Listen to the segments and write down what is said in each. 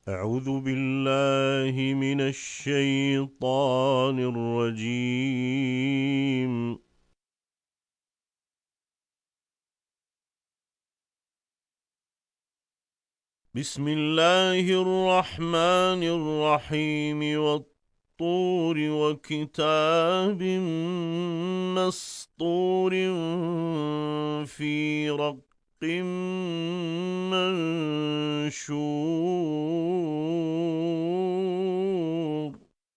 أعوذ بالله من الشيطان الرجيم. بسم الله الرحمن الرحيم والطور وكتاب مسطور في رق منشور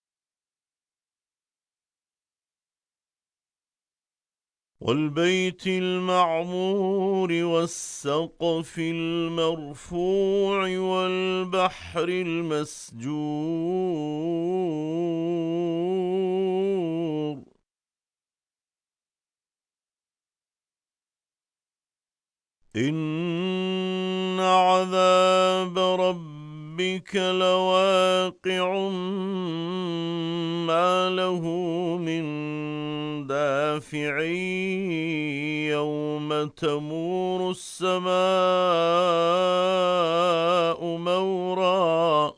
والبيت المعمور والسقف المرفوع والبحر المسجور إن عذاب ربك لواقع ما له من دافع يوم تمور السماء مورا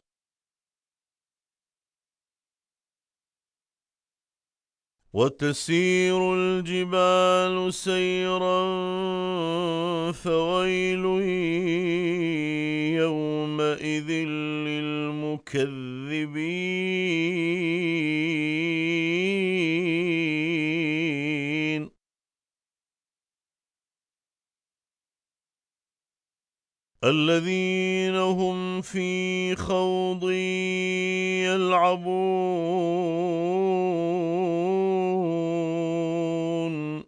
وتسير الجبال سيرا فويل يومئذ للمكذبين الذين هم في خوض يلعبون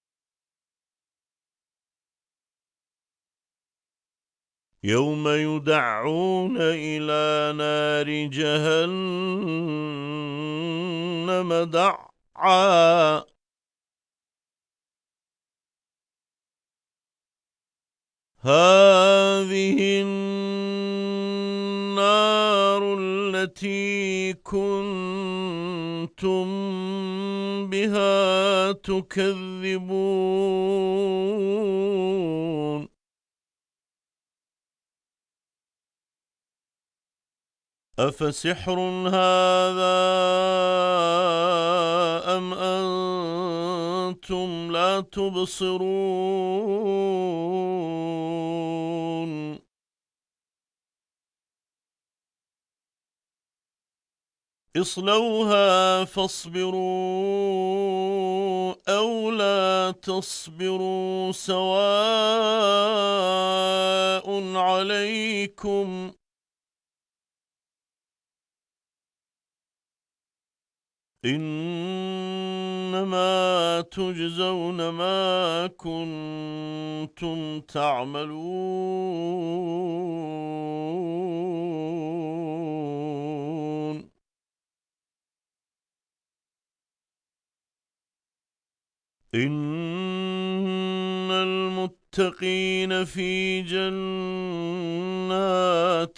يوم يدعون إلى نار جهنم دعا هذه النار التي كنتم بها تكذبون أفسحر هذا أم أنتم لا تبصرون اصلوها فاصبروا أو لا تصبروا سواء عليكم إنما تجزون ما كنتم تعملون إن المتقين في جنات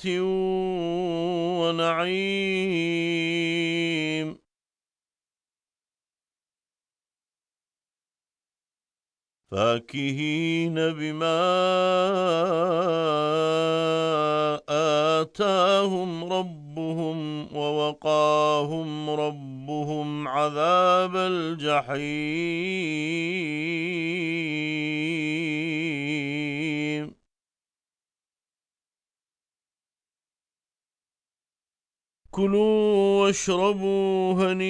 ونعيم فاكهين بما آتاهم ربهم ووقاهم ربهم عذاب الجحيم كلوا واشربوا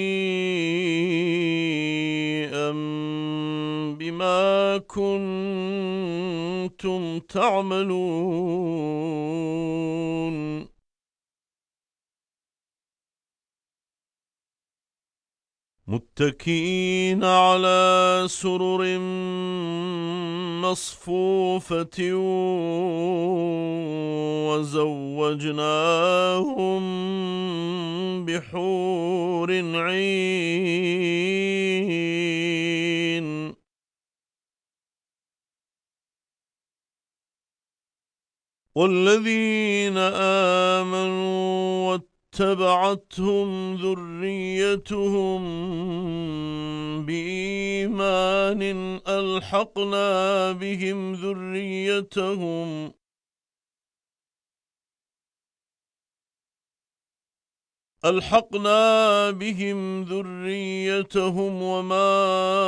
هنيئا بما كنتم تعملون متكئين على سرر مصفوفة وزوجناهم بحور عين والذين آمنوا واتبعتهم ذريتهم بإيمان ألحقنا بهم ذريتهم ألحقنا بهم ذريتهم وما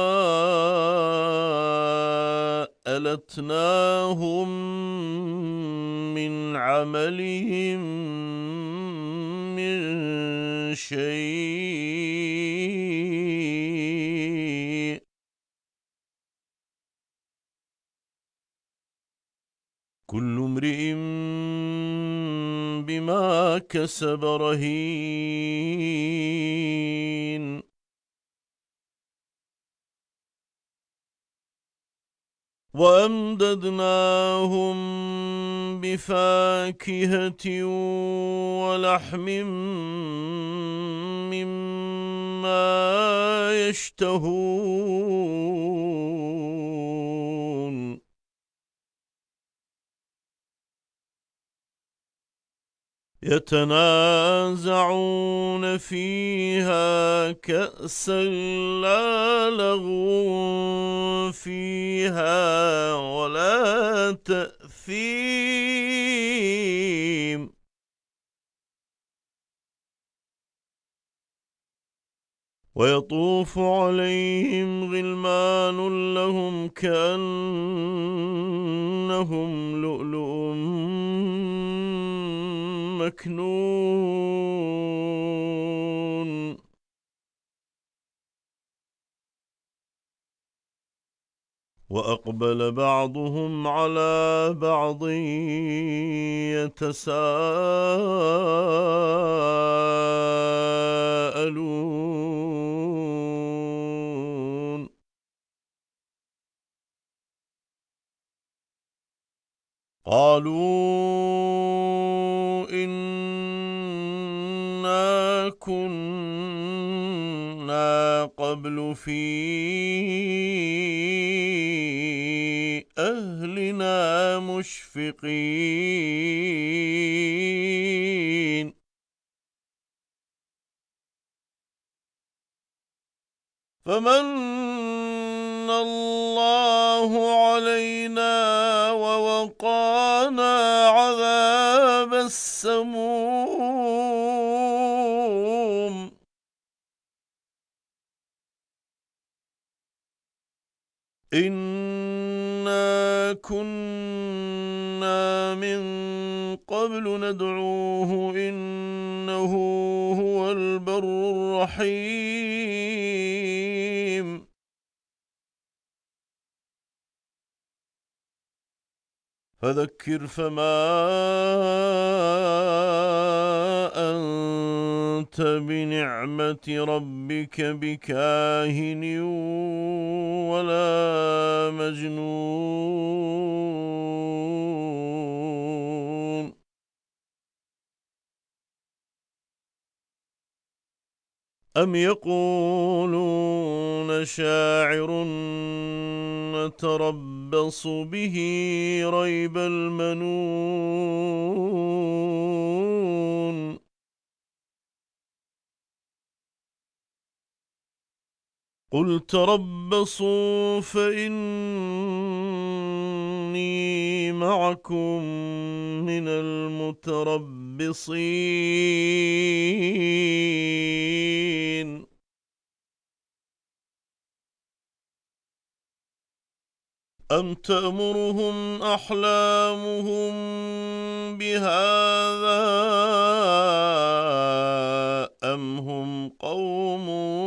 ألتناهم من عملهم من شيء كل امرئ بما كسب رهين وأمددناهم بفاكهة ولحم مما يشتهون يتنازعون فيها كأسا لا لغو فيها ولا تأثيم ويطوف عليهم غلمان لهم كأنهم لؤلؤ مكنون وأقبل بعضهم على بعض يتساءلون قالوا إنا كنا قبل في أهلنا مشفقين فمن الله علينا ووقانا عذاب السموم إنا كنا من قبل ندعوه إنه هو البر الرحيم فذكر فما أنت بنعمة ربك بكاهن ولا مجنون أم يقولون شاعر نتربص به ريب المنون قل تربصوا فإني معكم من المتربصين أم تأمرهم أحلامهم بهذا أم هم قوم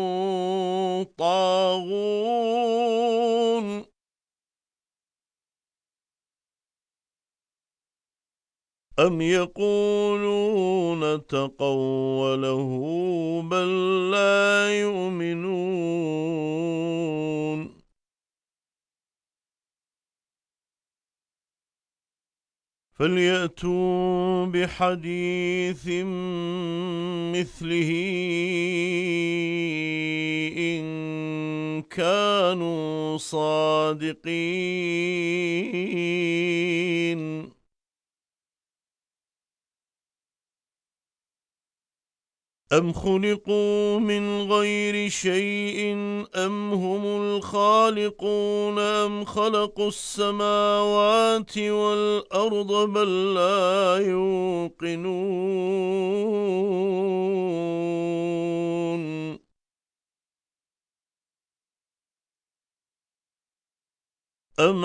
طاغون أم يقولون تقوله بل لا يؤمنون فليأتوا بحديث مثله إن كانوا صادقين أم خلقوا من غير شيء أم هم الخالقون أم خلقوا السماوات والأرض بل لا يوقنون أم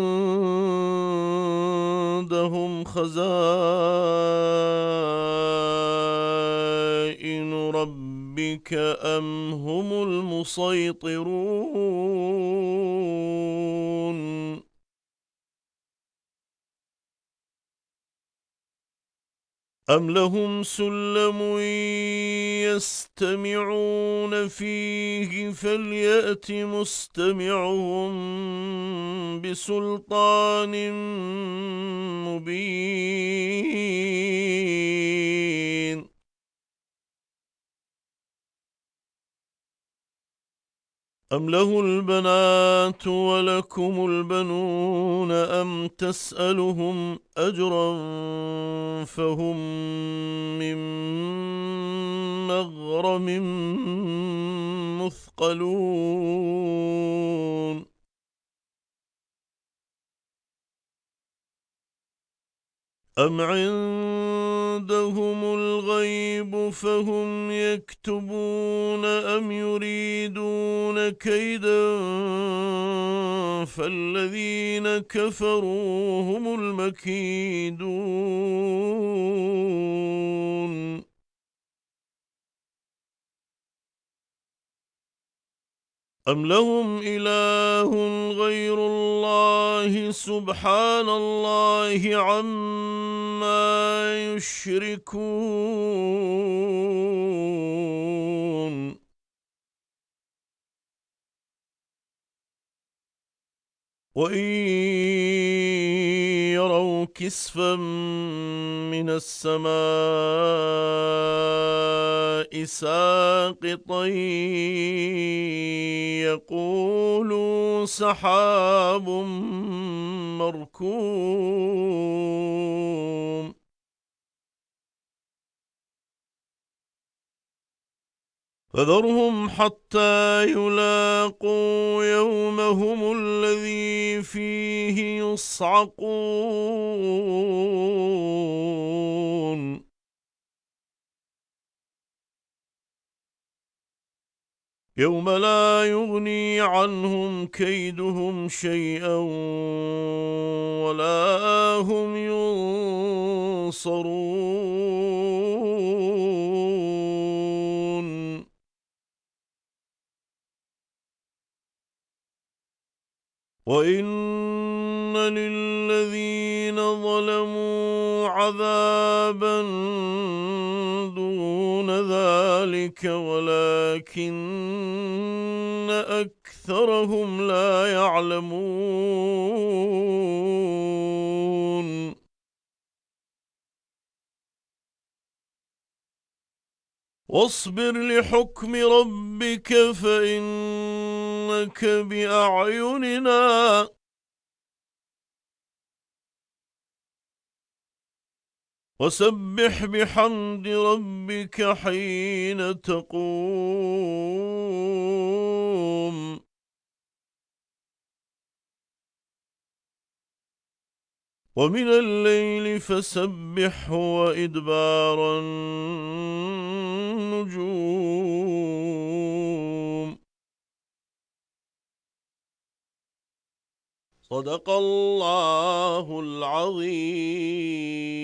عندهم خزائن ربك أم هم المسيطرون أم لهم سلم يستمعون فيه فليأت مستمعهم بسلطان مبين أم له البنات ولكم البنون أم تسألهم أجرا فهم من مغرم مثقلون أم عندهم الغيب فهم يكتبون أم يريدون كيدا فالذين كفروا هم المكيدون أم لهم إله غير الله سبحان الله عما يشركون وإن يروا كسفا من السماء ساقطا يقولوا سحاب مركوم فذرهم حتى يلاقوا يومهم الذي فيه يصعقون يوم لا يغني عنهم كيدهم شيئا ولا هم ينصرون وإن للذين ظلموا عذابا دون ذلك ولكن أكثرهم لا يعلمون واصبر لحكم ربك فإنك بأعيننا وسبح بحمد ربك حين تقوم ومن الليل فسبحه وإدبار النجوم صدق الله العظيم.